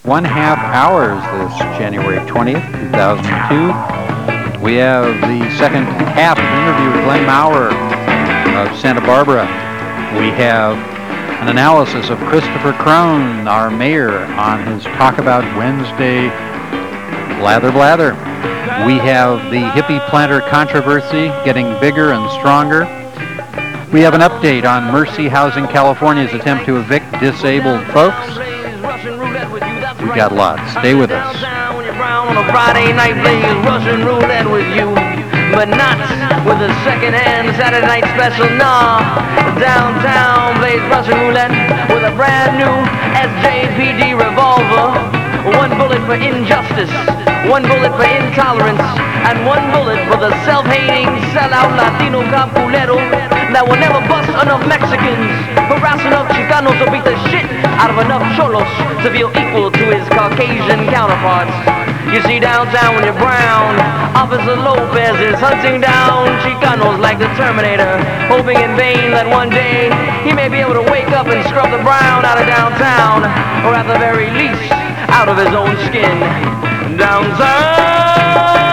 1/2 hours this January 20th, 2002. We have the second half of the interview with Glenn Maurer of Santa Barbara. We have an analysis of Christopher Crone, our mayor, on his Talk About Wednesday blather blather. We have the hippie planter controversy getting bigger and stronger. We have an update on Mercy Housing California's attempt to evict disabled folks. We got a lot. Stay with us. On a Friday night plays Russian roulette with you, but not with a second-hand Saturday night special. Nah, downtown plays Russian roulette with a brand new SJPD revolver. One bullet for injustice, one bullet for intolerance, and one bullet for the self-hating, sellout Latino capulero that will never bust enough Mexicans, harass enough Chicanos, or beat the shit out of enough cholos to feel equal to his Caucasian counterparts. You see, downtown when you're brown, Officer Lopez is hunting down Chicanos like the Terminator, hoping in vain that one day he may be able to wake up and scrub the brown out of downtown, or at the very least, out of his own skin. Downtown!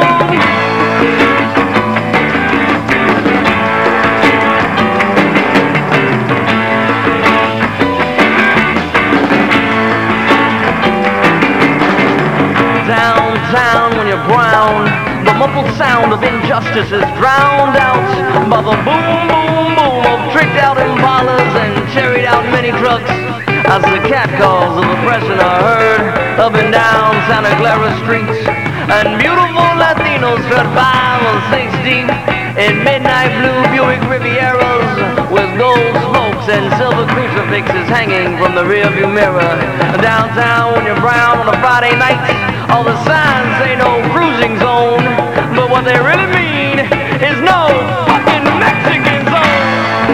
Downtown when you're brown, the muffled sound of injustice is drowned out by the boom, boom, boom of tricked out Impalas and cherried out mini trucks as the catcalls of the oppression are heard up and down Santa Clara streets, and beautiful Latinos tread by on 6 deep in midnight blue Buick Rivieras with gold spokes and silver crucifixes hanging from the rearview mirror. Downtown when you're brown on a Friday night, all the signs say no cruising zone, but what they really mean is no fucking Mexican zone.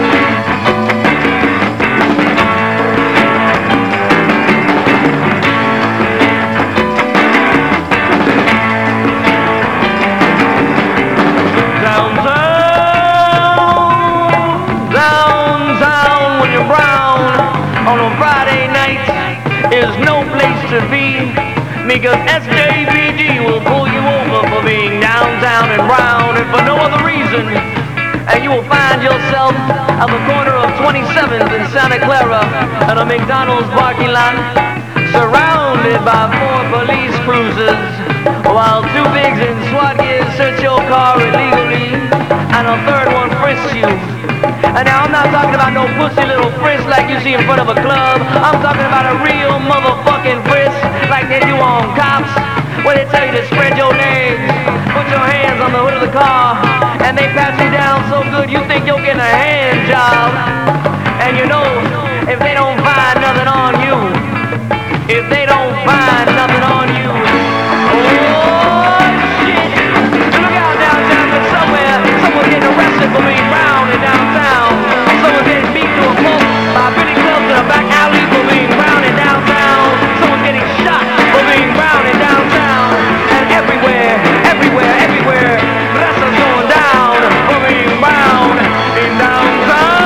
Downtown when you're brown on a Friday night is no place to be, because SJPD will pull you over for being downtown and brown, and for no other reason. And you will find yourself at the corner of 27th and Santa Clara at a McDonald's parking lot, surrounded by 4 police cruisers, while 2 pigs in SWAT gear search your car illegally, and a third one frisks you. And now I'm not talking about no pussy little frisk like you see in front of a club. I'm talking about a real motherfucking frisk like they do on cops, where they tell you to spread your legs, put your hands on the hood of the car, and they pat you down so good you think you're getting a hand job. And you know, if they don't find nothing on you, if they don't find nothing on you, oh shit, look out downtown, because someone's getting arrested for being brown in downtown. Someone's getting beat to a pulp by Billy Clubs in a back alley for being brown in downtown. Someone's getting shot for being brown in downtown. And everywhere, Brazos going down for being brown in downtown.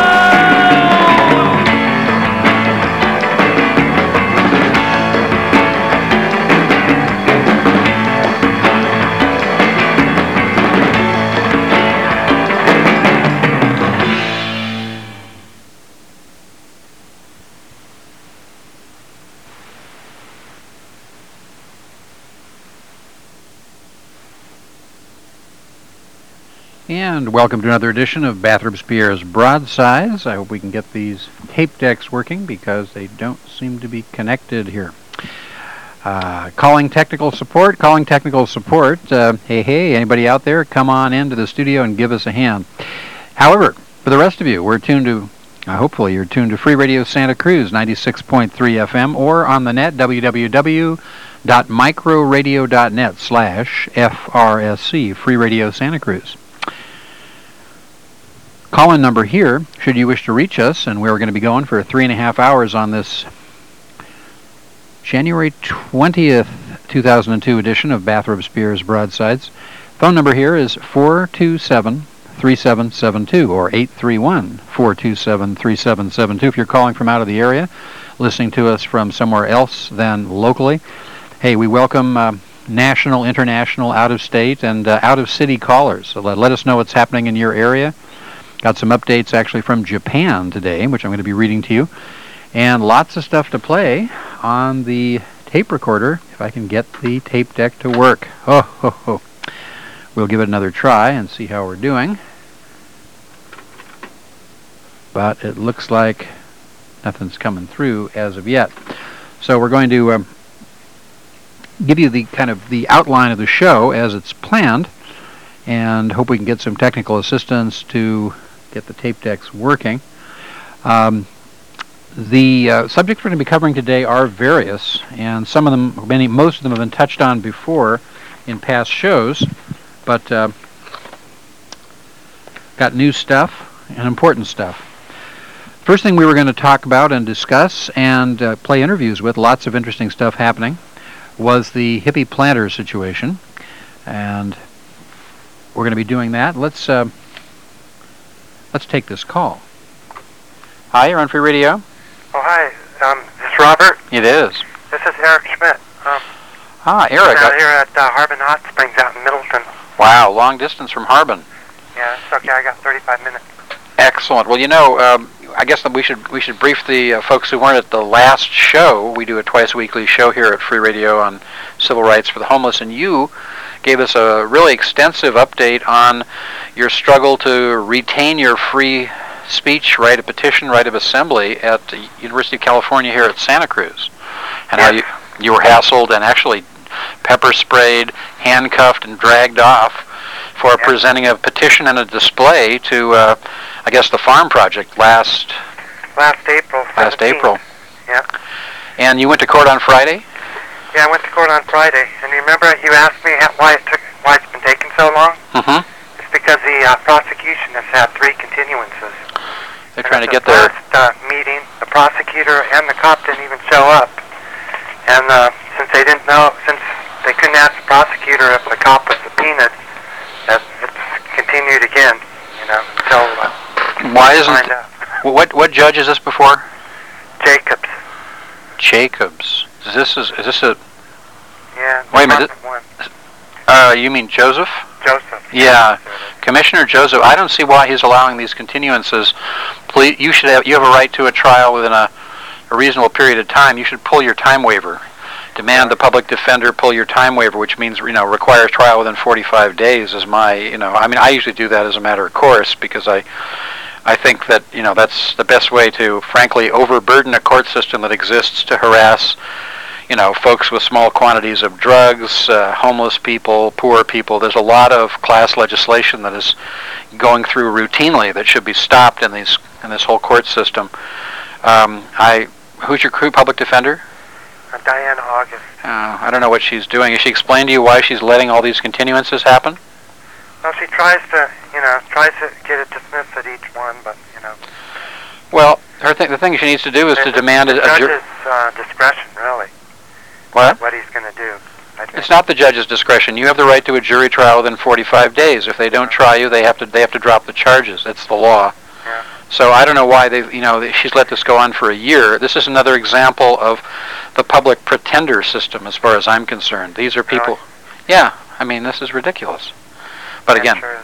And welcome to another edition of Bathrobes Pierre's Broadsides. I hope we can get these tape decks working because they don't seem to be connected here. Calling technical support. Hey, anybody out there, come on into the studio and give us a hand. However, for the rest of you, we're tuned to, hopefully you're tuned to Free Radio Santa Cruz, 96.3 FM, or on the net, www.microradio.net/FRSC, Free Radio Santa Cruz. Call-in number here, should you wish to reach us, and we're going to be going for 3.5 hours on this January 20th, 2002 edition of Bathrobes Pierre's Broadsides. Phone number here is 427-3772 or 831-427-3772 if you're calling from out of the area. listening to us from somewhere else than locally, hey, we welcome national, international, out-of-state, and out-of-city callers. So let us know what's happening in your area. Got some updates actually from Japan today, which I'm going to be reading to you. And lots of stuff to play on the tape recorder, if I can get the tape deck to work. We'll give it another try and see how we're doing. But it looks like nothing's coming through as of yet. So we're going to give you the kind of the outline of the show as it's planned, and hope we can get some technical assistance to get the tape decks working. The subjects we're going to be covering today are various, and some of them, most of them have been touched on before in past shows, but got new stuff and important stuff. First thing we were going to talk about and discuss and play interviews with, lots of interesting stuff happening, was the hippie planter situation, and we're going to be doing that. Let's take this call. Hi, you're on Free Radio. Oh, hi. Is this Robert? It is. This is Eric Schmidt. Eric. I'm out here at Harbin Hot Springs out in Middleton. Wow, long distance from Harbin. Yeah, it's okay. I got 35 minutes. Excellent. Well, you know, I guess that we should brief the folks who weren't at the last show. We do a twice-weekly show here at Free Radio on civil rights for the homeless, and you gave us a really extensive update on your struggle to retain your free speech right of petition, right of assembly at the University of California here at Santa Cruz, and how you were hassled and actually pepper sprayed, handcuffed, and dragged off for presenting a petition and a display to, I guess, the Farm Project last April. Last April. Yeah. And you went to court on Friday? Yeah, I went to court on Friday. And you remember you asked me why it's been taking so long? Mm-hmm. It's because the prosecution has had 3 continuances. They're trying to get their first meeting, the prosecutor and the cop didn't even show up. And since they couldn't ask the prosecutor if the cop was subpoenaed, it's continued again, until why isn't what judge is this before? Jacobs. Jacobs. Is this a Yeah. Wait a minute. You mean Joseph? Joseph. Yeah. Commissioner Joseph. I don't see why he's allowing these continuances. Please, you have a right to a trial within a reasonable period of time. You should pull your time waiver. Demand the public defender pull your time waiver, which means requires trial within 45 days. Is my I usually do that as a matter of course because I think that that's the best way to frankly overburden a court system that exists to harass folks with small quantities of drugs, homeless people, poor people. There's a lot of class legislation that is going through routinely that should be stopped in this whole court system. Who's your public defender? Diana August. I don't know what she's doing. Has she explained to you why she's letting all these continuances happen? Well, she tries to get it dismissed at each one, but Well, the thing she needs to do is to demand the judge's discretion, really. What? What he's going to do. It's not the judge's discretion. You have the right to a jury trial within 45 days. If they don't try you, they have to drop the charges. That's the law. Yeah. So I don't know why she's let this go on for a year. This is another example of the public pretender system, as far as I'm concerned. These are people. Really? Yeah. I mean, this is ridiculous. But again, Sure.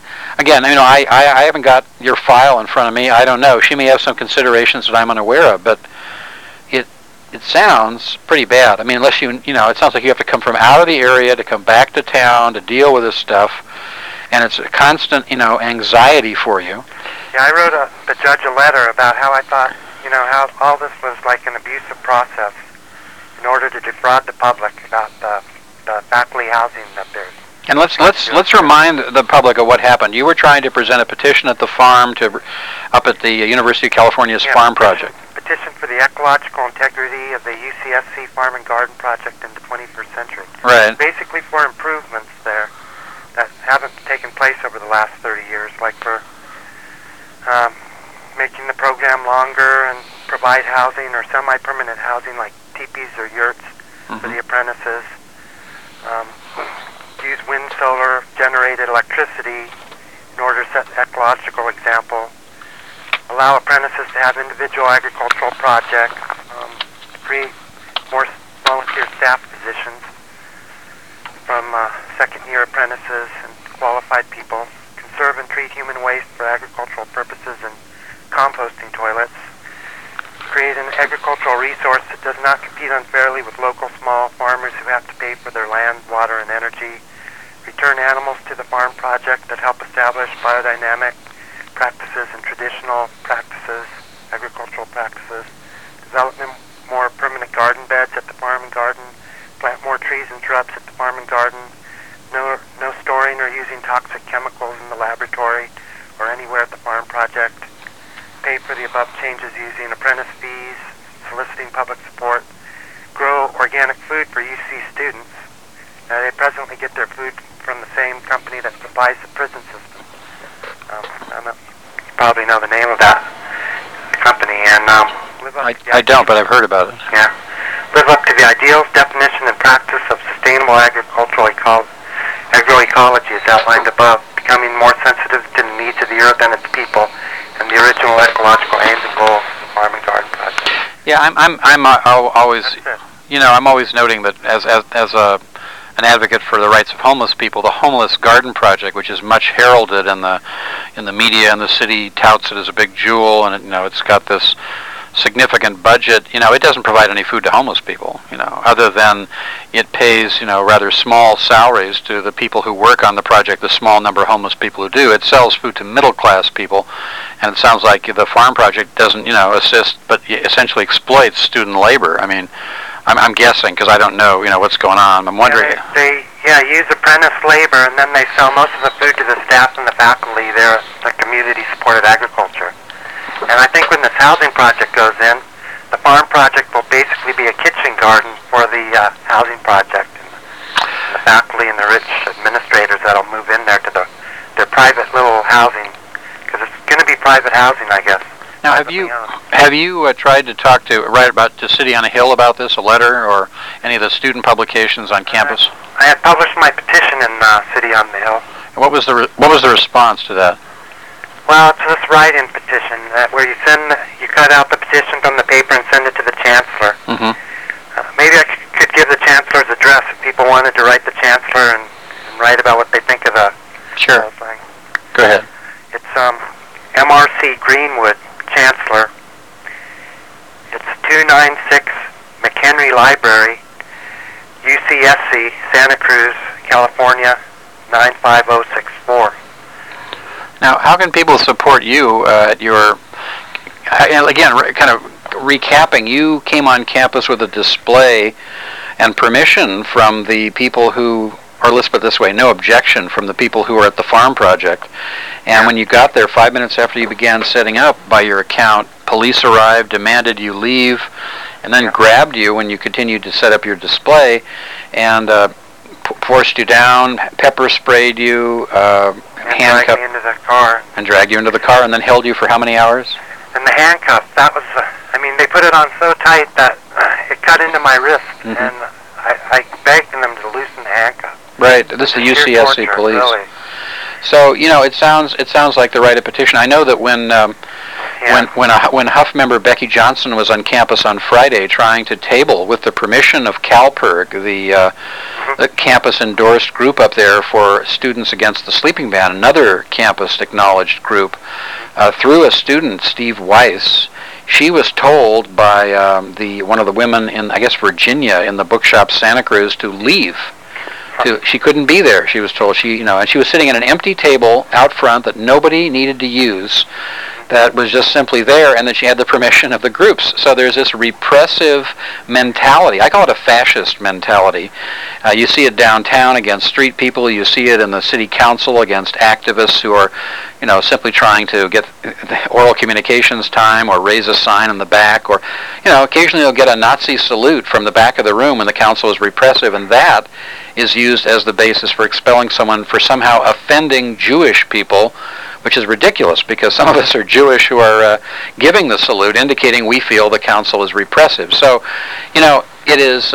I haven't got your file in front of me. I don't know. She may have some considerations that I'm unaware of, but it sounds pretty bad. I mean, unless it sounds like you have to come from out of the area to come back to town to deal with this stuff, and it's a constant, anxiety for you. Yeah, I wrote the judge a letter about how I thought, how all this was like an abusive process in order to defraud the public about the faculty housing that there's. And let's remind the public of what happened. You were trying to present a petition at the farm up at the University of California's Farm Project. Petition for the ecological integrity of the UCSC Farm and Garden Project in the 21st century. Right. Basically for improvements there that haven't taken place over the last 30 years, like for making the program longer and provide housing or semi-permanent housing like teepees or yurts for the apprentices. Use wind, solar generated electricity in order to set an ecological example. Allow apprentices to have individual agricultural projects. create more volunteer staff positions from second-year apprentices and qualified people, conserve and treat human waste for agricultural purposes and composting toilets, create an agricultural resource that does not compete unfairly with local small farmers who have to pay for their land, water, and energy, return animals to the farm project that help establish biodynamic practices and traditional practices, agricultural practices, develop more permanent garden beds at the farm and garden, plant more trees and shrubs at the farm and garden, no storing or using toxic chemicals in the laboratory or anywhere at the farm project, pay for the above changes using apprentice fees, soliciting public support, grow organic food for UC students. They presently get their food from the same company that supplies the prison system. You probably know the name of that company. And I don't, but I've heard about it. Yeah. Live up to the ideals, definition, and practice of sustainable agroecology as outlined above, becoming more sensitive to the needs of the earth and its people, and the original ecological aims and goals of the Farm and Garden Project. Yeah, I'm always, I'm always noting that as an advocate for the rights of homeless people, the Homeless Garden Project, which is much heralded in the media, and the city touts it as a big jewel, and it's got this significant budget. It doesn't provide any food to homeless people, other than it pays, rather small salaries to the people who work on the project, the small number of homeless people who do. It sells food to middle-class people, and it sounds like the farm project doesn't, assist, but essentially exploits student labor. I mean, I'm guessing, because I don't know, what's going on. I'm wondering. They use apprentice labor, and then they sell most of the food to the staff and the faculty there at the community-supported agriculture. And I think when this housing project goes in, the farm project will basically be a kitchen garden for the housing project. And the faculty and the rich administrators that'll move in there to their private little housing, because it's going to be private housing, I guess. Now, have you tried to write about to City on a Hill about this, a letter, or any of the student publications on campus? I had published my petition in City on the Hill. And what was the response to that? Well, it's this write-in petition where you cut out the petition from the paper and send it to the chancellor. Mm-hmm. Maybe I could give the chancellor's address if people wanted to write the chancellor and write about what they think of the whole thing. Go ahead. It's MRC Greenwood, Chancellor. It's 296 McHenry Library, UCSC, Santa Cruz, California, 95064. Now, how can people support you at your, again, kind of recapping, you came on campus with a display and permission from the people who, or let's put it this way, no objection from the people who were at the farm project. And when you got there 5 minutes after you began setting up, by your account, police arrived, demanded you leave, and then grabbed you when you continued to set up your display, and forced you down, pepper sprayed you, handcuffed, dragged me into the car. And dragged you into the car, and then held you for how many hours? And the handcuffs, that was, they put it on so tight that it cut into my wrist, mm-hmm. and I begged them to loosen the handcuffs. Right, this is the UCSC torture, police. Really. So, it sounds like the right of petition. I know that when Huff member Becky Johnson was on campus on Friday trying to table, with the permission of CalPERG, the campus-endorsed group up there for Students Against the Sleeping Ban, another campus-acknowledged group, through a student, Steve Weiss, she was told by one of the women in, I guess, Virginia, in the bookshop Santa Cruz, to leave. She couldn't be there, she was told. And she was sitting at an empty table out front that nobody needed to use, that was just simply there, and that she had the permission of the groups. So there's this repressive mentality. I call it a fascist mentality. You see it downtown against street people. You see it in the city council against activists who are, simply trying to get oral communications time or raise a sign in the back, or, occasionally you'll get a Nazi salute from the back of the room when the council is repressive, and that is used as the basis for expelling someone for somehow offending Jewish people, which is ridiculous, because some of us are Jewish who are giving the salute, indicating we feel the council is repressive. So, it is,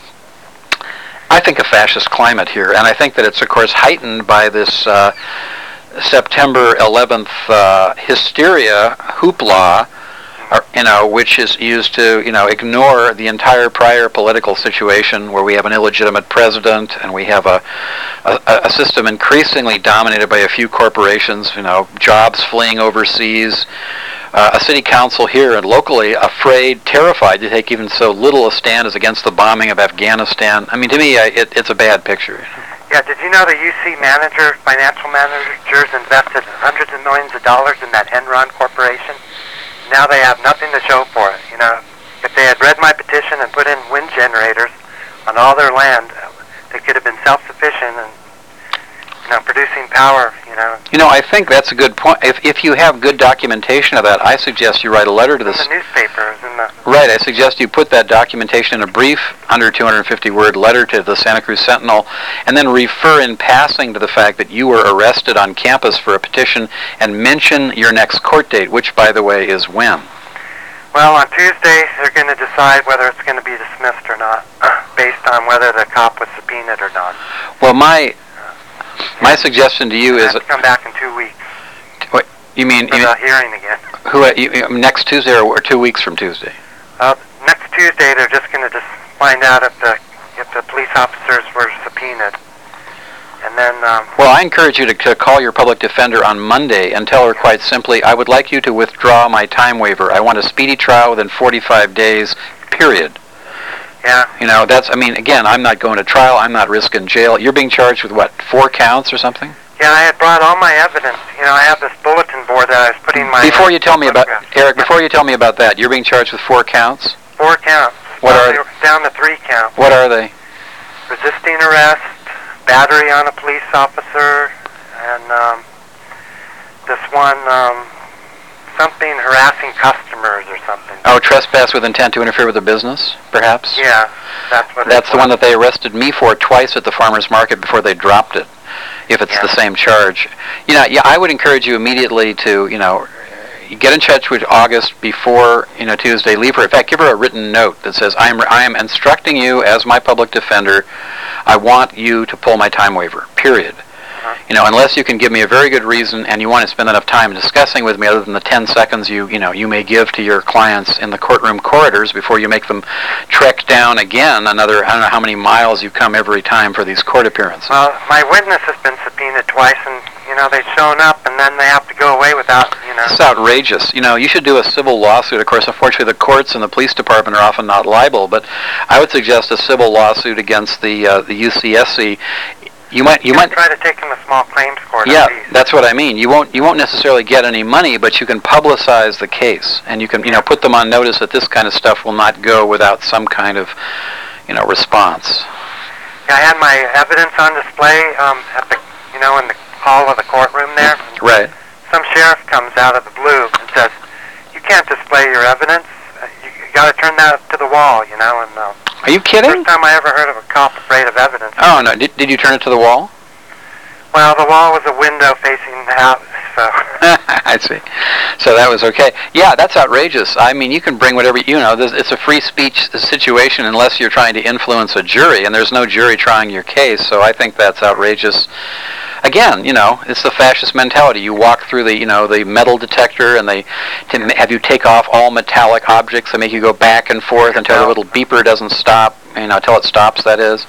I think, a fascist climate here, and I think that it's, of course, heightened by this September 11th hysteria, hoopla, which is used to, ignore the entire prior political situation where we have an illegitimate president and we have a system increasingly dominated by a few corporations, jobs fleeing overseas, a city council here and locally afraid, terrified to take even so little a stand as against the bombing of Afghanistan. I mean, to me, it's a bad picture. Yeah, did you know the UC financial managers invested hundreds of millions of dollars in that Enron corporation? Now they have nothing to show for it. If they had read my petition and put in wind generators on all their land, they could have been self-sufficient and, producing power, I think that's a good point. If you have good documentation of that, I suggest you write a letter to the newspapers. Right, I suggest you put that documentation in a brief, under 250-word letter to the Santa Cruz Sentinel, and then refer in passing to the fact that you were arrested on campus for a petition, and mention your next court date, which, by the way, is when? Well, on Tuesday, they're going to decide whether it's going to be dismissed or not, based on whether the cop was subpoenaed or not. Well, my suggestion to you is... come back in 2 weeks. What, you mean... For the hearing again. Next Tuesday or 2 weeks from Tuesday? Next Tuesday, they're just going to just find out if the police officers were subpoenaed. And then... Well, I encourage you to call your public defender on Monday and tell her quite simply, I would like you to withdraw my time waiver. I want a speedy trial within 45 days, period. Yeah. Again, I'm not going to trial. I'm not risking jail. You're being charged with, 4 counts or something? Yeah, I had brought all my evidence. I have this bulletin board that I was putting my... Before you tell me about... Eric, before you tell me about that, you're being charged with 4 counts? 4 counts. Down to 3 counts. What are they? Resisting arrest, battery on a police officer, and this one... something harassing customers or something. Oh, trespass with intent to interfere with the business, perhaps? Yeah, that's what That's the one that they arrested me for twice at the farmer's market before they dropped it, if it's the same charge. I would encourage you immediately to, get in touch with August before, Tuesday. Leave her. In fact, give her a written note that says, I am instructing you as my public defender. I want you to pull my time waiver, period. Unless you can give me a very good reason and you want to spend enough time discussing with me other than the 10 seconds you may give to your clients in the courtroom corridors before you make them trek down again another, I don't know how many miles you come every time for these court appearances. Well, my witness has been subpoenaed twice and, they've shown up and then they have to go away without, It's outrageous. You should do a civil lawsuit. Of course, unfortunately, the courts and the police department are often not liable, but I would suggest a civil lawsuit against the UCSC. You might try to take him to small claims court. Yeah, that's what I mean. You won't necessarily get any money, but you can publicize the case, and you can put them on notice that this kind of stuff will not go without some kind of response. Yeah, I had my evidence on display at the in the hall of the courtroom there. Right. Some sheriff comes out of the blue and says, "You can't display your evidence. You got to turn that to the wall." And are you kidding? First time I ever heard of a cop afraid of evidence. Oh, no. Did you turn it to the wall? Well, the wall was a window facing the house, so... I see. So that was okay. Yeah, that's outrageous. I mean, you can bring whatever... it's a free speech situation unless you're trying to influence a jury, and there's no jury trying your case, so I think that's outrageous. Again, it's the fascist mentality. You walk through the metal detector, and they have you take off all metallic objects. They make you go back and forth until the little beeper doesn't stop. Until it stops. That is.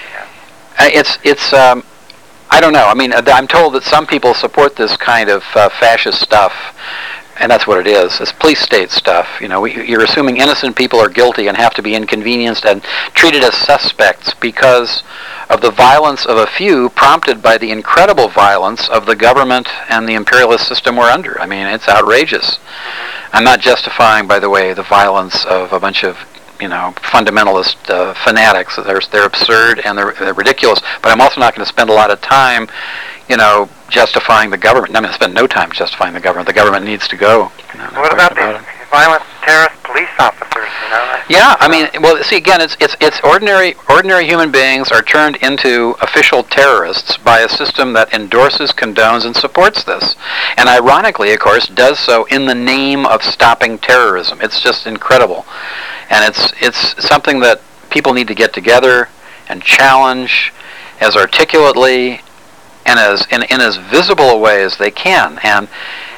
It's. I don't know. I mean, I'm told that some people support this kind of fascist stuff, and that's what it is. It's police state stuff. You're assuming innocent people are guilty and have to be inconvenienced and treated as suspects because of the violence of a few prompted by the incredible violence of the government and the imperialist system we're under. I mean, it's outrageous. I'm not justifying, by the way, the violence of a bunch of, fundamentalist fanatics. They're absurd and they're ridiculous, but I'm also not going to spend a lot of time, justifying the government. I'm going to spend no time justifying the government. The government needs to go. What about the violent terrorist police officers, Yeah, I mean, well, see, again, it's ordinary human beings are turned into official terrorists by a system that endorses, condones, and supports this. And ironically, of course, does so in the name of stopping terrorism. It's just incredible. And it's something that people need to get together and challenge as articulately and in as visible a way as they can. And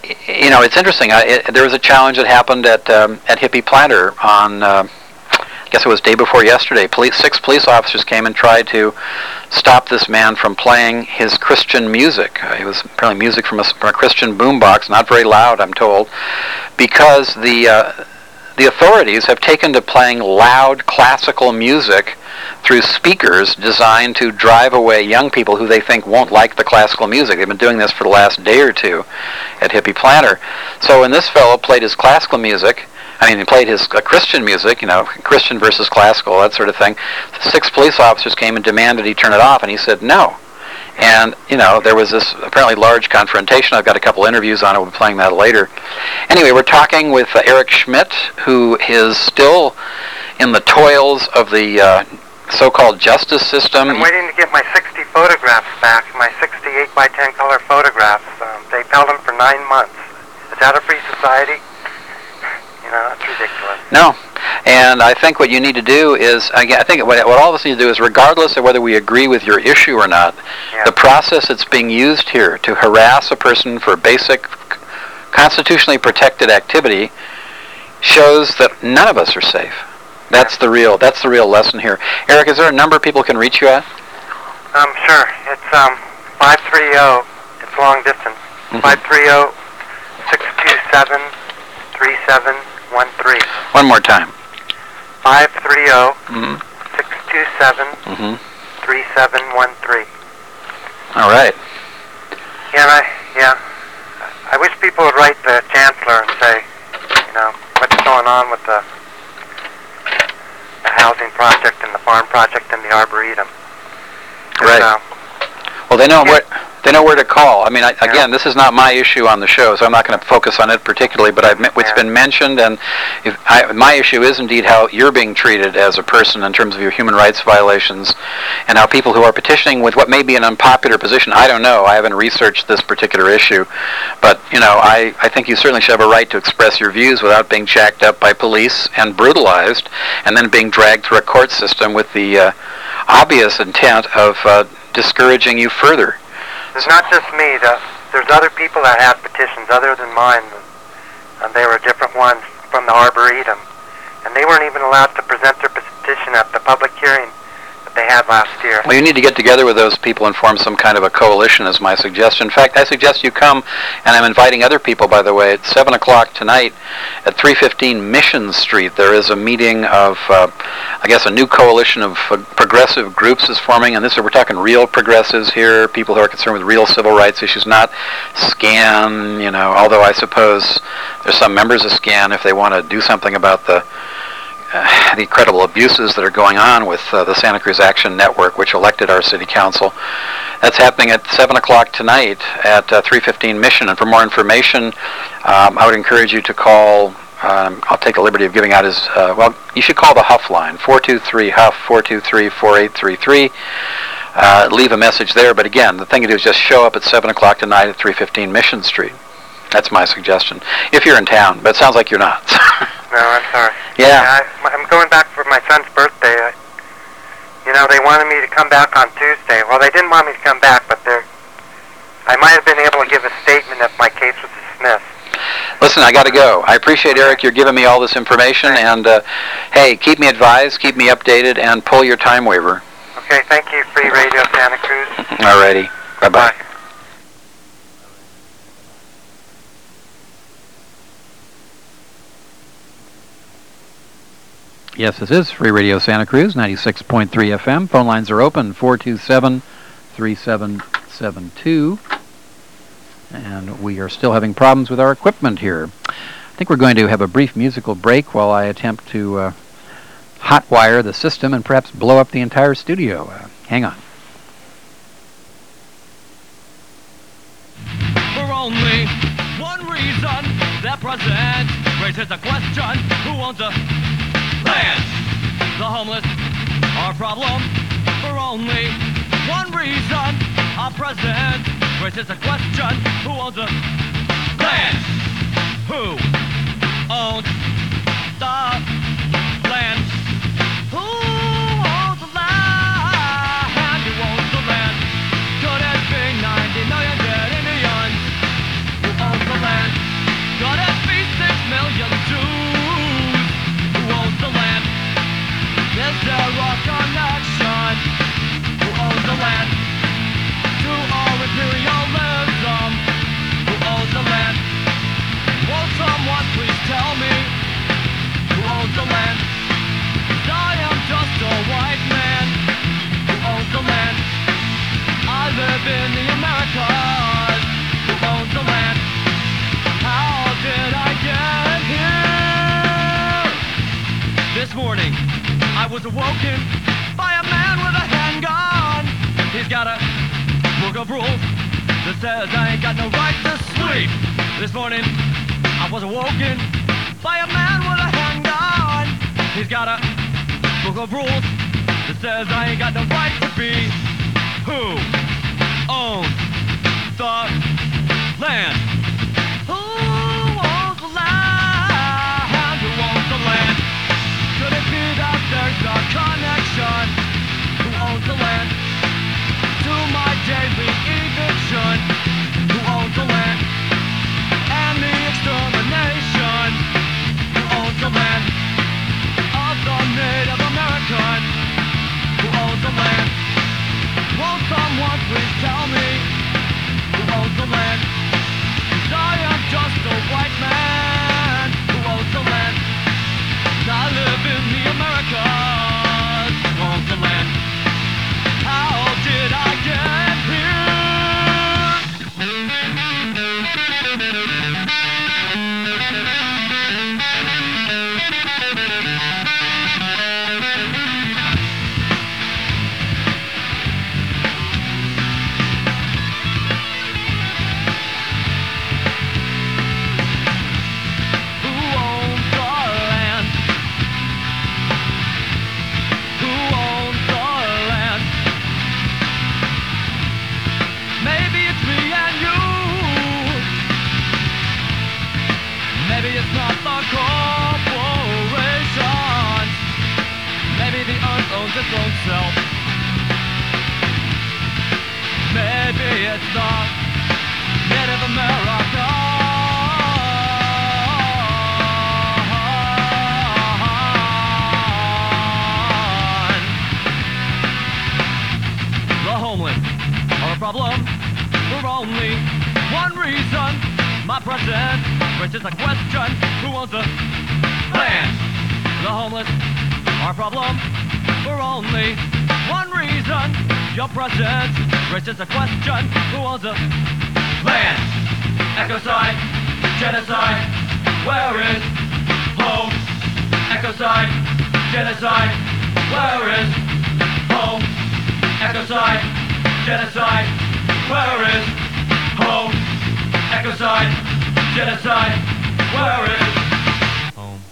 it's interesting. There was a challenge that happened at Hippie Planter on, I guess it was day before yesterday. 6 police officers came and tried to stop this man from playing his Christian music. It was apparently music from a Christian boombox, not very loud, I'm told, because the authorities have taken to playing loud classical music through speakers designed to drive away young people who they think won't like the classical music. They've been doing this for the last day or two at Hippie Planter. So when this fellow played his classical music, he played his Christian music, Christian versus classical, that sort of thing, 6 police officers came and demanded he turn it off, and he said no. And, there was this apparently large confrontation. I've got a couple interviews on it. We'll be playing that later. Anyway, we're talking with Eric Schmidt, who is still in the toils of the so-called justice system. I'm waiting to get my 60 photographs back, my 68 by 10 color photographs. They've held them for 9 months. Is that a free society? That's ridiculous. No. And I think what you need to do is, I think what all of us need to do is, regardless of whether we agree with your issue or not, the process that's being used here to harass a person for basic constitutionally protected activity shows that none of us are safe. That's the real lesson here. Eric, is there a number people can reach you at? Sure. It's 530. It's long distance. 530-627-3713. One more time. 530-627-3713. All right. I wish people would write the chancellor and say, what's going on with the housing project and the farm project and the Arboretum. Right. Well, they know where to call. Again, this is not my issue on the show, so I'm not going to focus on it particularly, but it's been mentioned, and my issue is indeed how you're being treated as a person in terms of your human rights violations, and how people who are petitioning with what may be an unpopular position, I don't know, I haven't researched this particular issue, but, I think you certainly should have a right to express your views without being jacked up by police and brutalized, and then being dragged through a court system with the obvious intent of discouraging you further. It's not just me. There's other people that have petitions other than mine, and they were different ones from the Arboretum, and they weren't even allowed to present their petition at the public hearing that they had last year. Well, you need to get together with those people and form some kind of a coalition, is my suggestion. In fact, I suggest you come, and I'm inviting other people, by the way, at 7 o'clock tonight at 315 Mission Street. There is a meeting of, a new coalition of progressive groups is forming, and we're talking real progressives here, people who are concerned with real civil rights issues, not SCAN, although I suppose there's some members of SCAN, if they want to do something about the incredible abuses that are going on with the Santa Cruz Action Network, which elected our city council. That's happening at 7 o'clock tonight at 315 Mission. And for more information, I would encourage you to call, I'll take the liberty of giving out his, you should call the Huff line, 423-HUFF, 423-4833. Leave a message there. But again, the thing to do is just show up at 7 o'clock tonight at 315 Mission Street. That's my suggestion. If you're in town, but it sounds like you're not. No, I'm sorry. Yeah. I'm going back for my son's birthday. They wanted me to come back on Tuesday. Well, they didn't want me to come back, but I might have been able to give a statement if my case was dismissed. Listen, I got to go. I appreciate, Eric, you're giving me all this information, and hey, keep me advised, keep me updated, and pull your time waiver. Okay, thank you, Free Radio Santa Cruz. All righty. Bye-bye. Bye. Yes, this is Free Radio Santa Cruz, 96.3 FM. Phone lines are open, 427-3772. And we are still having problems with our equipment here. I think we're going to have a brief musical break while I attempt to hotwire the system and perhaps blow up the entire studio. Hang on. For only one reason, that president raises the question, who owns the land? The homeless, our problem. For only one reason, our president raises the question, who owns the land? Who owns the land? Who owns the land? Who owns the land? Could it be 90 million dead Indians? Who owns the land? This morning, I was awoken by a man with a handgun. He's got a book of rules that says I ain't got no right to sleep. This morning, I was awoken by a man with a handgun. He's got a book of rules that says I ain't got no right to be. Who owns the land? Who owns the land? Who owns the land? Could it be that there's a connection? Who owns the land? To my daily eviction. Who owns the land? And the extermination. Who owns the land? Of the Native American. Who owns the land? Won't someone please tell me? Who owns the land? 'Cause I am just a white man. Who owns the land? I live in the Americas. Who owns the land? How did I get here? Who owns the land? Who owns the land? Maybe it's me and you. Maybe it's not the corporations. Maybe the earth owns its own self. Maybe it's the Native American. The homeless are a problem for only one reason. My present raises a question: who owns the land? The homeless are a problem for only one reason. Your presence raises a question: who owns the land? Ecocide, genocide, where is home? Ecocide, genocide, where is home? Ecocide, genocide, where is home? Ecocide, genocide, where is home?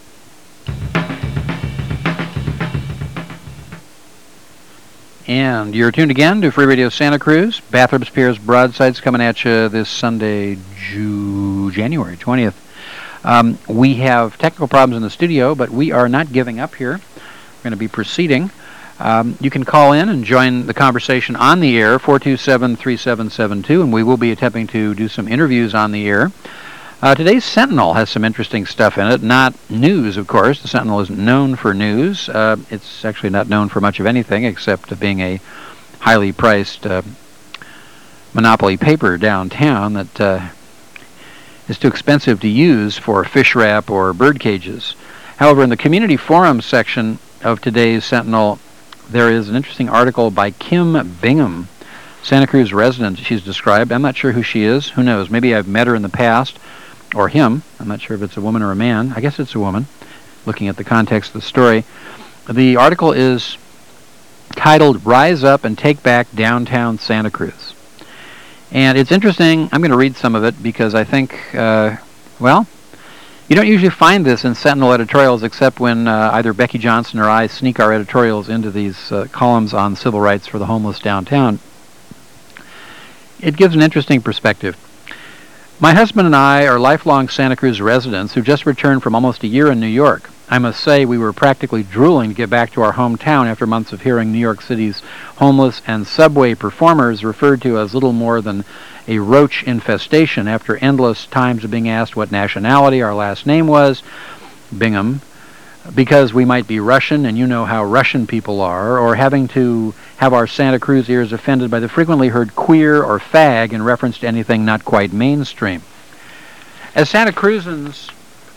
And you're tuned again to Free Radio Santa Cruz. Bathrobes Piers Broadsides coming at you this Sunday, January 20th. We have technical problems in the studio, but we are not giving up here. We're going to be proceeding. You can call in and join the conversation on the air, 427-3772, and we will be attempting to do some interviews on the air. Today's Sentinel has some interesting stuff in it. Not news, of course. The Sentinel isn't known for news. It's actually not known for much of anything except being a highly priced monopoly paper downtown that is too expensive to use for fish wrap or bird cages. However, in the community forum section of today's Sentinel, there is an interesting article by Kim Bingham, Santa Cruz resident. She's described. I'm not sure who she is. Who knows? Maybe I've met her in the past. Or him. I'm not sure if it's a woman or a man. I guess it's a woman, looking at the context of the story. The article is titled, Rise Up and Take Back Downtown Santa Cruz. And it's interesting. I'm going to read some of it because I think, well, you don't usually find this in Sentinel editorials except when either Becky Johnson or I sneak our editorials into these columns on civil rights for the homeless downtown. It gives an interesting perspective. My husband and I are lifelong Santa Cruz residents who just returned from almost a year in New York. I must say we were practically drooling to get back to our hometown after months of hearing New York City's homeless and subway performers referred to as little more than a roach infestation after endless times of being asked what nationality our last name was, Bingham, because we might be Russian, and you know how Russian people are, or having to have our Santa Cruz ears offended by the frequently heard queer or fag in reference to anything not quite mainstream. As Santa Cruzans,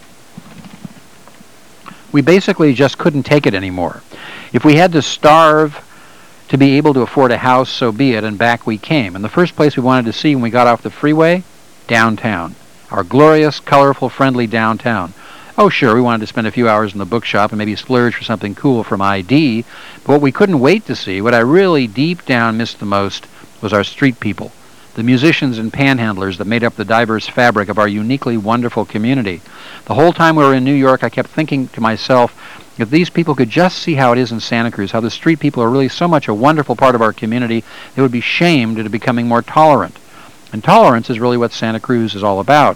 we basically just couldn't take it anymore. If we had to starve to be able to afford a house, so be it, and back we came. And the first place we wanted to see when we got off the freeway, downtown. Our glorious, colorful, friendly downtown. Oh, sure, we wanted to spend a few hours in the bookshop and maybe splurge for something cool from ID, but what we couldn't wait to see, what I really deep down missed the most, was our street people, the musicians and panhandlers that made up the diverse fabric of our uniquely wonderful community. The whole time we were in New York, I kept thinking to myself, if these people could just see how it is in Santa Cruz, how the street people are really so much a wonderful part of our community, they would be shamed into becoming more tolerant. And tolerance is really what Santa Cruz is all about.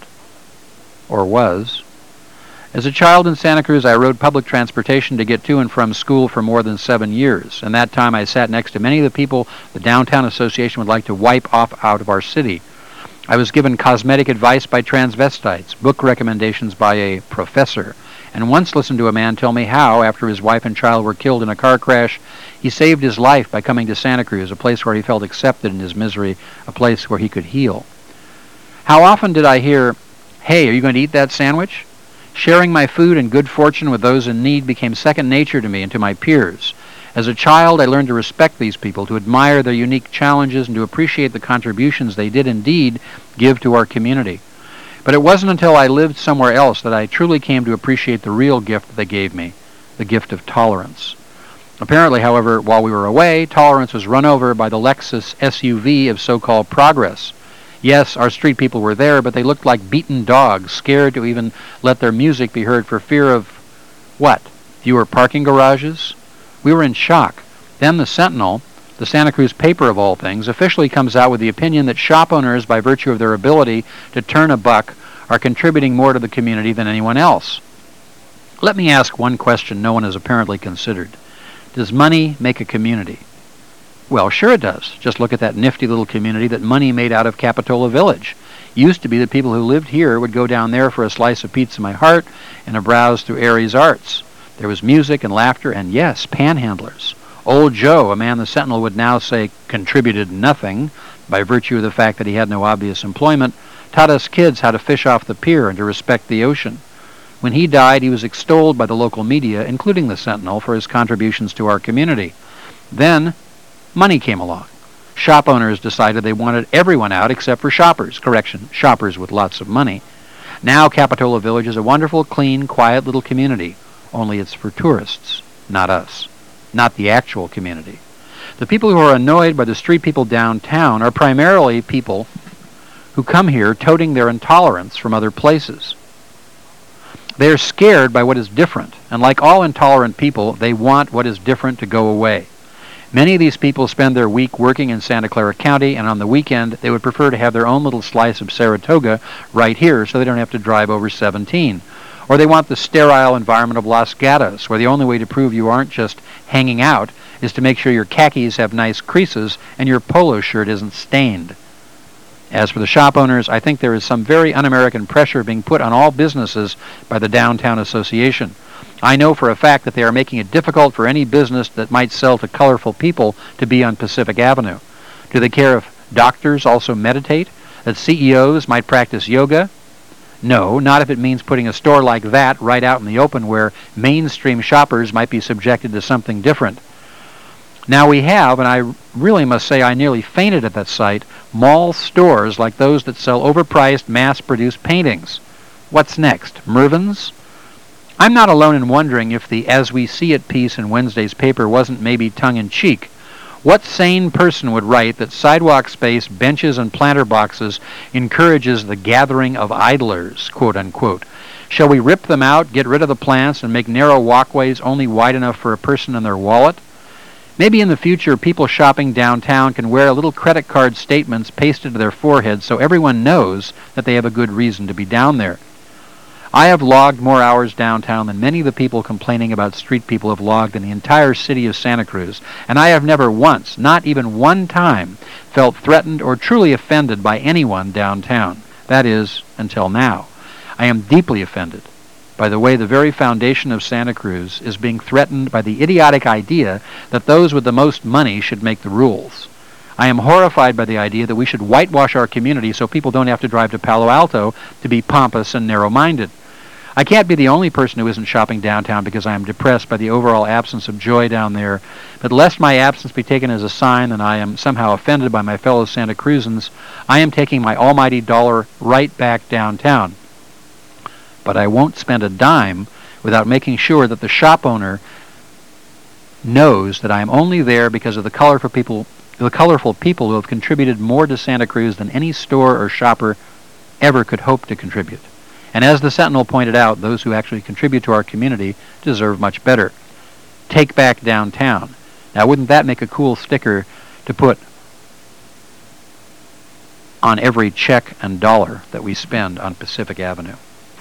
Or was. As a child in Santa Cruz, I rode public transportation to get to and from school for more than 7 years. And that time I sat next to many of the people the Downtown Association would like to wipe off out of our city. I was given cosmetic advice by transvestites, book recommendations by a professor, and once listened to a man tell me how, after his wife and child were killed in a car crash, he saved his life by coming to Santa Cruz, a place where he felt accepted in his misery, a place where he could heal. How often did I hear, "Hey, are you going to eat that sandwich?" Sharing my food and good fortune with those in need became second nature to me and to my peers. As a child, I learned to respect these people, to admire their unique challenges, and to appreciate the contributions they did indeed give to our community. But it wasn't until I lived somewhere else that I truly came to appreciate the real gift that they gave me, the gift of tolerance. Apparently, however, while we were away, tolerance was run over by the Lexus SUV of so-called progress. Yes, our street people were there, but they looked like beaten dogs, scared to even let their music be heard for fear of, what, fewer parking garages? We were in shock. Then the Sentinel, the Santa Cruz paper of all things, officially comes out with the opinion that shop owners, by virtue of their ability to turn a buck, are contributing more to the community than anyone else. Let me ask one question no one has apparently considered. Does money make a community? Well, sure it does. Just look at that nifty little community that money made out of Capitola Village. Used to be that people who lived here would go down there for a slice of pizza my heart and a browse through Aries Arts. There was music and laughter and, yes, panhandlers. Old Joe, a man the Sentinel would now say contributed nothing by virtue of the fact that he had no obvious employment, taught us kids how to fish off the pier and to respect the ocean. When he died, he was extolled by the local media, including the Sentinel, for his contributions to our community. Then, money came along. Shop owners decided they wanted everyone out except for shoppers. Correction, shoppers with lots of money. Now Capitola Village is a wonderful, clean, quiet little community. Only it's for tourists, not us. Not the actual community. The people who are annoyed by the street people downtown are primarily people who come here toting their intolerance from other places. They are scared by what is different, and like all intolerant people, they want what is different to go away. Many of these people spend their week working in Santa Clara County, and on the weekend they would prefer to have their own little slice of Saratoga right here so they don't have to drive over 17. Or they want the sterile environment of Los Gatos, where the only way to prove you aren't just hanging out is to make sure your khakis have nice creases and your polo shirt isn't stained. As for the shop owners, I think there is some very un-American pressure being put on all businesses by the Downtown Association. I know for a fact that they are making it difficult for any business that might sell to colorful people to be on Pacific Avenue. Do they care if doctors also meditate? That CEOs might practice yoga? No, not if it means putting a store like that right out in the open where mainstream shoppers might be subjected to something different. Now we have, and I really must say I nearly fainted at that sight, mall stores like those that sell overpriced, mass-produced paintings. What's next? Mervyn's? I'm not alone in wondering if the As We See It piece in Wednesday's paper wasn't maybe tongue-in-cheek. What sane person would write that sidewalk space, benches, and planter boxes encourages the gathering of idlers, quote-unquote? Shall we rip them out, get rid of the plants, and make narrow walkways only wide enough for a person and their wallet? Maybe in the future, people shopping downtown can wear little credit card statements pasted to their foreheads so everyone knows that they have a good reason to be down there. I have logged more hours downtown than many of the people complaining about street people have logged in the entire city of Santa Cruz, and I have never once, not even one time, felt threatened or truly offended by anyone downtown. That is, until now. I am deeply offended by the way the very foundation of Santa Cruz is being threatened by the idiotic idea that those with the most money should make the rules. I am horrified by the idea that we should whitewash our community so people don't have to drive to Palo Alto to be pompous and narrow-minded. I can't be the only person who isn't shopping downtown because I am depressed by the overall absence of joy down there, but lest my absence be taken as a sign that I am somehow offended by my fellow Santa Cruzans, I am taking my almighty dollar right back downtown. but I won't spend a dime without making sure that the shop owner knows that I am only there because of the colorful people who have contributed more to Santa Cruz than any store or shopper ever could hope to contribute. And as the Sentinel pointed out, those who actually contribute to our community deserve much better. Take back downtown. Now, wouldn't that make a cool sticker to put on every check and dollar that we spend on Pacific Avenue?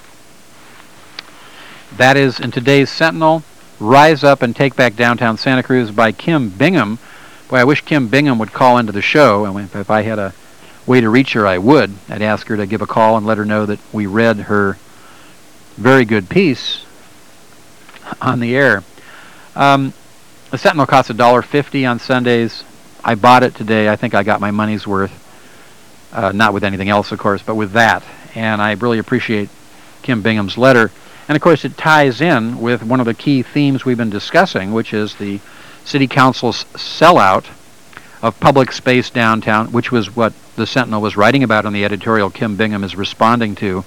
That is in today's Sentinel, Rise Up and Take Back Downtown Santa Cruz by Kim Bingham. Boy, I wish Kim Bingham would call into the show. And if I had a way to reach her, I would. I'd ask her to give a call and let her know that we read her very good piece on the air. The Sentinel costs $1.50 on Sundays. I bought it today. I think I got my money's worth. Not with anything else, of course, but with that. And I really appreciate Kim Bingham's letter. And, of course, it ties in with one of the key themes we've been discussing, which is the City Council's sellout of public space downtown, which was what the Sentinel was writing about in the editorial Kim Bingham is responding to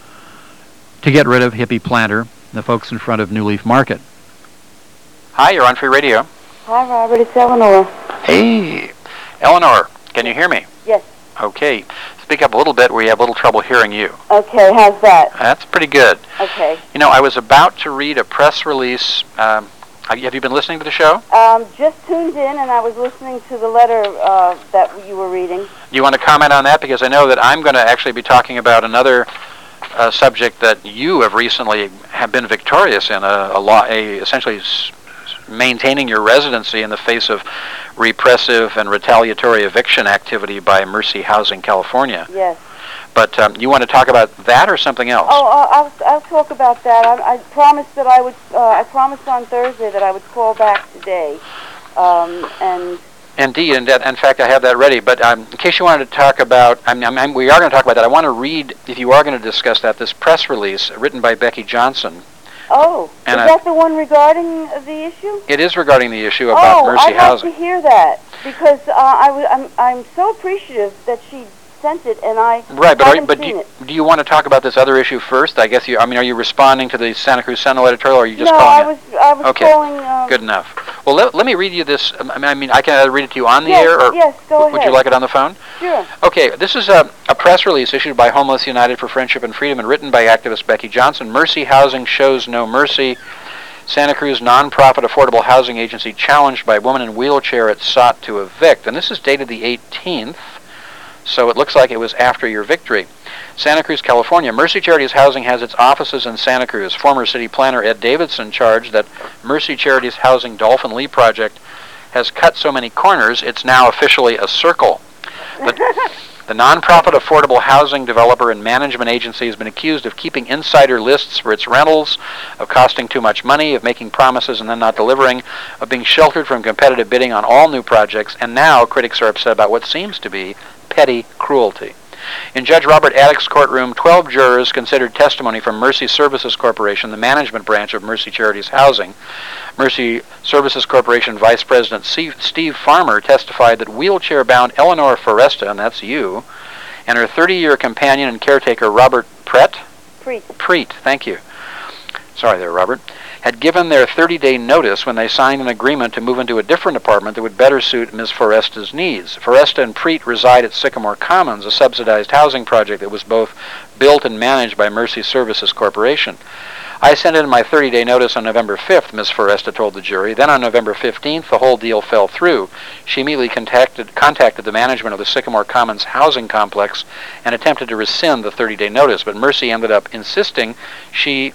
get rid of Hippie Planter, the folks in front of New Leaf Market. Hi, you're on Free Radio. Hi, Robert. It's Eleanor. Hey, Eleanor, can you hear me? Yes. Okay. Speak up a little bit. We have a little trouble hearing you. Okay, how's that? That's pretty good. Okay. You know, I was about to read a press release. Have you been listening to the show? Just tuned in, and I was listening to the letter that you were reading. Do you want to comment on that? Because I know that I'm going to actually be talking about another subject that you have recently have been victorious in, essentially maintaining your residency in the face of repressive and retaliatory eviction activity by Mercy Housing California. Yes. But you want to talk about that or something else? Oh, I'll talk about that. I promised that I would. I promised on Thursday that I would call back today. And indeed, and in fact, I have that ready. But in case you wanted to talk about, we are going to talk about that. I want to read, if you are going to discuss that, this press release written by Becky Johnson. Oh, and is that the one regarding the issue? It is regarding the issue about Mercy Housing. I'd like to hear that because I'm so appreciative that she sent it, and I haven't seen it. Do you want to talk about this other issue first? I guess are you responding to the Santa Cruz Sentinel editorial, or are you just calling it? I was calling. Good enough. Well, let me read you this. I can read it to you on the air, or yes, go ahead. Would you like it on the phone? Sure. Okay, this is a press release issued by Homeless United for Friendship and Freedom and written by activist Becky Johnson. Mercy Housing shows no mercy. Santa Cruz nonprofit affordable housing agency challenged by a woman in wheelchair it sought to evict. And this is dated the 18th. So it looks like it was after your victory. Santa Cruz, California. Mercy Charities Housing has its offices in Santa Cruz. Former city planner Ed Davidson charged that Mercy Charities Housing Dolphin Lee project has cut so many corners, it's now officially a circle. The nonprofit affordable housing developer and management agency has been accused of keeping insider lists for its rentals, of costing too much money, of making promises and then not delivering, of being sheltered from competitive bidding on all new projects, and now critics are upset about what seems to be petty cruelty. In Judge Robert Addick's courtroom, 12 jurors considered testimony from Mercy Services Corporation, the management branch of Mercy Charities Housing. Mercy Services Corporation Vice President Steve Farmer testified that wheelchair-bound Eleanor Foresta, and that's you, and her 30-year companion and caretaker Robert Preet, thank you. Sorry there, Robert. Had given their 30-day notice when they signed an agreement to move into a different apartment that would better suit Ms. Foresta's needs. Foresta and Preet reside at Sycamore Commons, a subsidized housing project that was both built and managed by Mercy Services Corporation. I sent in my 30-day notice on November 5th, Ms. Foresta told the jury. Then on November 15th, the whole deal fell through. She immediately contacted the management of the Sycamore Commons housing complex and attempted to rescind the 30-day notice, but Mercy ended up insisting she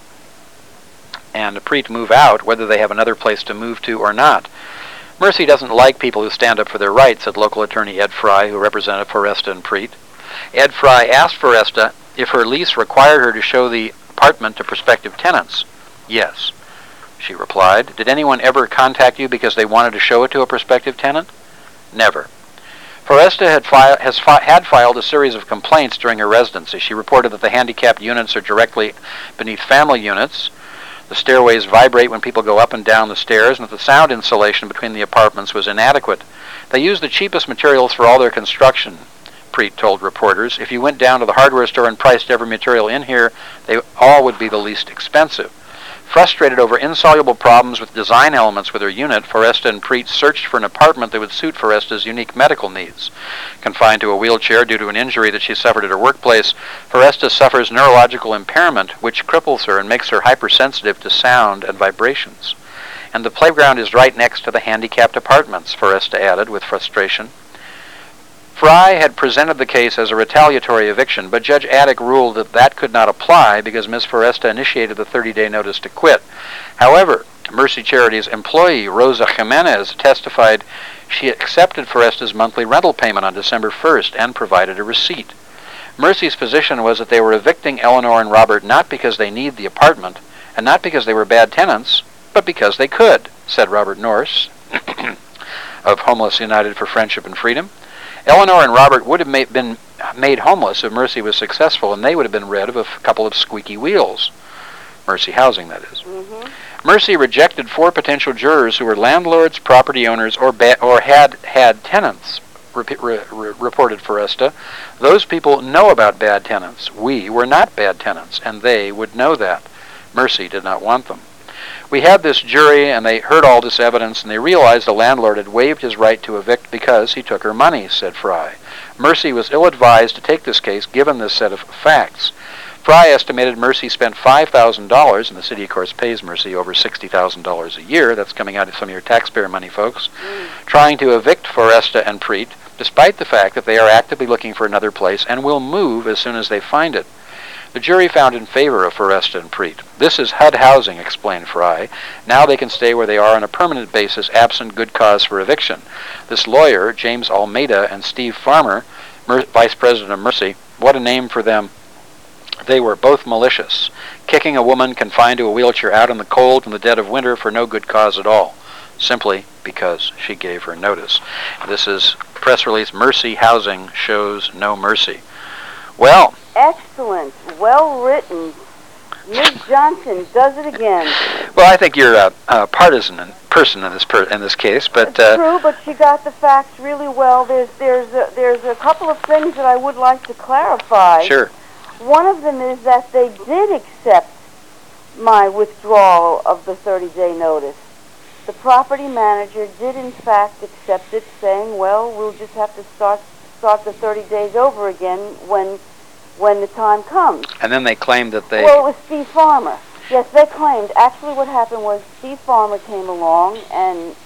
and Preet move out, whether they have another place to move to or not. Mercy doesn't like people who stand up for their rights, said local attorney Ed Fry, who represented Foresta and Preet. Ed Fry asked Foresta if her lease required her to show the apartment to prospective tenants. Yes, she replied. Did anyone ever contact you because they wanted to show it to a prospective tenant? Never. Foresta had filed a series of complaints during her residency. She reported that the handicapped units are directly beneath family units. The stairways vibrate when people go up and down the stairs, and that the sound insulation between the apartments was inadequate. They used the cheapest materials for all their construction. Preet told reporters. If you went down to the hardware store and priced every material in here, they all would be the least expensive. Frustrated over insoluble problems with design elements with her unit, Foresta and Preet searched for an apartment that would suit Foresta's unique medical needs. Confined to a wheelchair due to an injury that she suffered at her workplace, Foresta suffers neurological impairment, which cripples her and makes her hypersensitive to sound and vibrations. And the playground is right next to the handicapped apartments, Foresta added with frustration. Fry had presented the case as a retaliatory eviction, but Judge Attic ruled that that could not apply because Ms. Foresta initiated the 30-day notice to quit. However, Mercy Charity's employee, Rosa Jimenez, testified she accepted Foresta's monthly rental payment on December 1st and provided a receipt. Mercy's position was that they were evicting Eleanor and Robert not because they need the apartment and not because they were bad tenants, but because they could, said Robert Norse of Homeless United for Friendship and Freedom. Eleanor and Robert would have been made homeless if Mercy was successful, and they would have been rid of a couple of squeaky wheels. Mercy Housing, that is. Mm-hmm. Mercy rejected 4 potential jurors who were landlords, property owners, or had tenants, reported Foresta. Those people know about bad tenants. We were not bad tenants, and they would know that. Mercy did not want them. We had this jury, and they heard all this evidence, and they realized the landlord had waived his right to evict because he took her money, said Fry. Mercy was ill-advised to take this case given this set of facts. Fry estimated Mercy spent $5,000, and the city, of course, pays Mercy over $60,000 a year. That's coming out of some of your taxpayer money, folks, trying to evict Foresta and Preet, despite the fact that they are actively looking for another place and will move as soon as they find it. The jury found in favor of Foresta and Preet. This is HUD housing, explained Fry. Now they can stay where they are on a permanent basis, absent good cause for eviction. This lawyer, James Almeida, and Steve Farmer, vice president of Mercy, what a name for them. They were both malicious, kicking a woman confined to a wheelchair out in the cold in the dead of winter for no good cause at all, simply because she gave her notice. This is press release, Mercy Housing shows no mercy. Well, excellent, well written. Ms. Johnson does it again. Well, I think you're a partisan person in this case, but it's true. But she got the facts really well. There's a couple of things that I would like to clarify. Sure. One of them is that they did accept my withdrawal of the 30-day notice. The property manager did in fact accept it, saying, "Well, we'll just have to start the 30 days over again when the time comes." And then they claimed that they... Well, it was Steve Farmer. Yes, they claimed. Actually, what happened was Steve Farmer came along and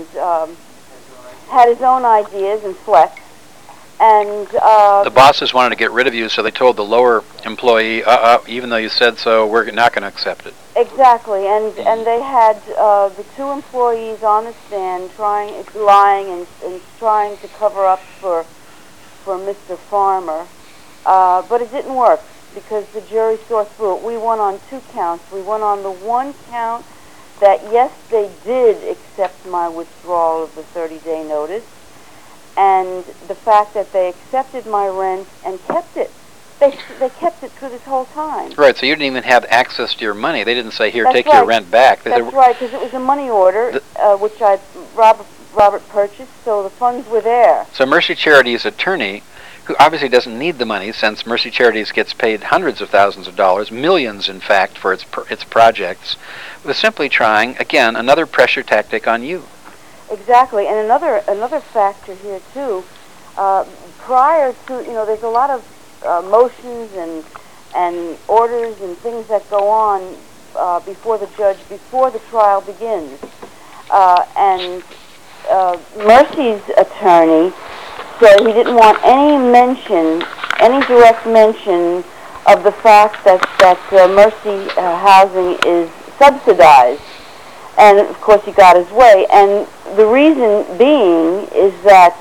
had his own ideas and flex. And the bosses wanted to get rid of you, so they told the lower employee, even though you said so, we're not going to accept it. Exactly, and they had the 2 employees on the stand lying and trying to cover up for Mr. Farmer. But it didn't work because the jury saw through it. We won on 2 counts. We won on the one count that, yes, they did accept my withdrawal of the 30-day notice, and the fact that they accepted my rent and kept it. They kept it through this whole time. Right, so you didn't even have access to your money. They didn't say, here, That's take right. your rent back. That's right, because it was a money order, which Robert purchased, so the funds were there. So Mercy Charity's attorney, who obviously doesn't need the money since Mercy Charities gets paid hundreds of thousands of dollars, millions in fact, for its projects, was simply trying, again, another pressure tactic on you. Exactly, and another factor here too. Prior to, there's a lot of motions and orders and things that go on before the judge, before the trial begins. And Mercy's attorney said he didn't want any direct mention of the fact that Mercy Housing is subsidized. And, of course, he got his way. And the reason being is that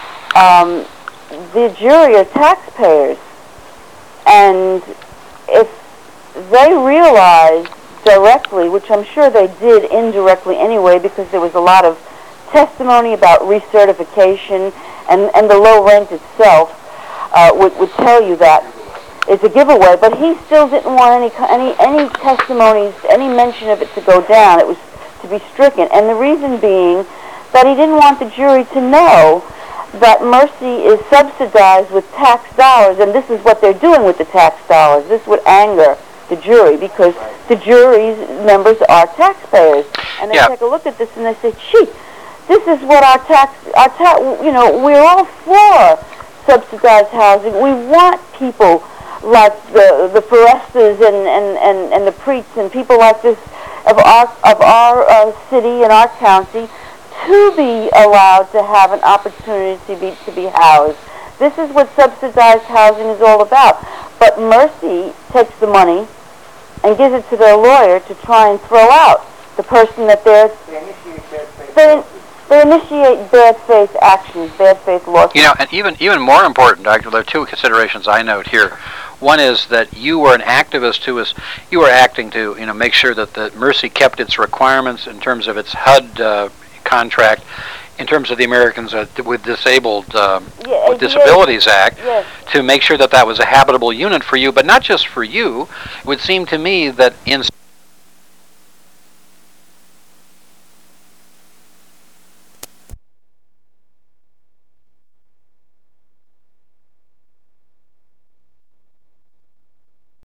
the jury are taxpayers. And if they realized directly, which I'm sure they did indirectly anyway, because there was a lot of testimony about recertification, and the low rent itself would tell you that it's a giveaway. But he still didn't want any testimonies, any mention of it to go down. It was to be stricken, and the reason being that he didn't want the jury to know that Mercy is subsidized with tax dollars, and this is what they're doing with the tax dollars. This would anger the jury because the jury's members are taxpayers, and they take a look at this and they say, "Gee, this is what we're all for subsidized housing. We want people like the Forestas and the Preets and people like this of our city and our county to be allowed to have an opportunity to be housed. This is what subsidized housing is all about." But Mercy takes the money and gives it to their lawyer to try and throw out the person that they initiate bad faith actions, bad faith lawsuits. You know, and even more important, Doctor, there are two considerations I note here. One is that you were an activist you were acting to make sure that the Mercy kept its requirements in terms of its HUD contract, in terms of the Americans with Disabilities Act, to make sure that that was a habitable unit for you, but not just for you. It would seem to me that in